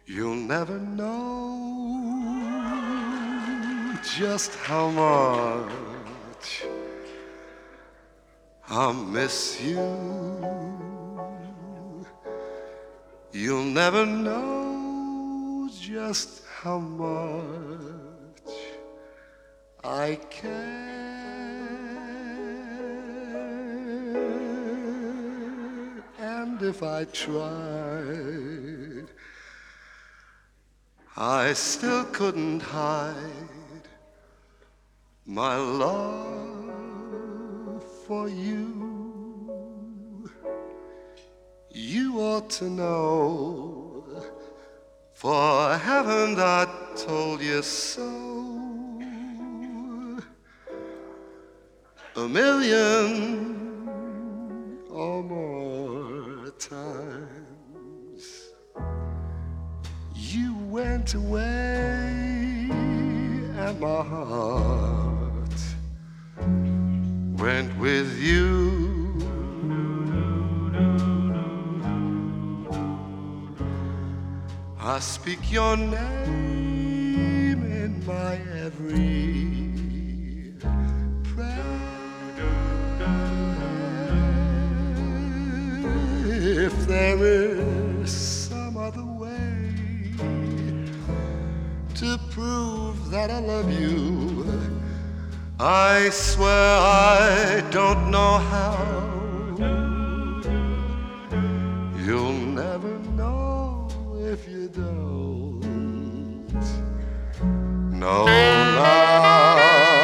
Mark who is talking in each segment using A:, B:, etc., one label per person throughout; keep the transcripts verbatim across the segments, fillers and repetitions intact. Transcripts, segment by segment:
A: You'll never know just how much I miss you. You'll never know just how much I care. And if I tried, I still couldn't hide my love for you. You ought to know, for haven't I told you so a million or more times? You went away and my heart went with you. I speak your name in my every prayer. If there is some other way to prove that I love you, I swear I don't know how. You'll never know if you don't know now.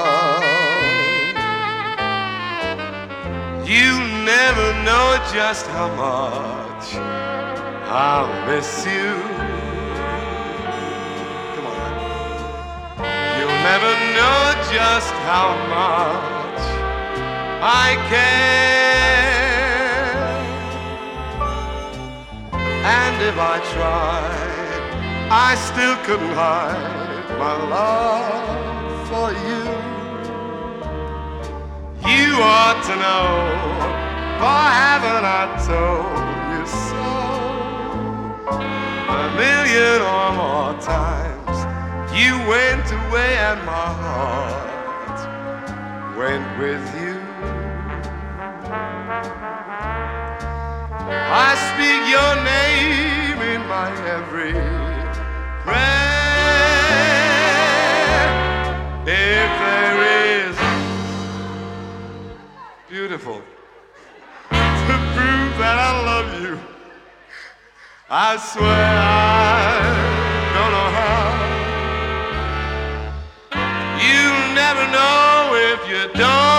A: You never know just how much I miss you. Come on. You'll never know just how much I care. And if I tried, I still couldn't hide my love for you. You ought to know, for haven't I told you so a million or more times? You went away and my heart went with you. I speak your name in my every prayer. If there is, beautiful, to prove that I love you, I swear I don't know how. You'll never know if you don't.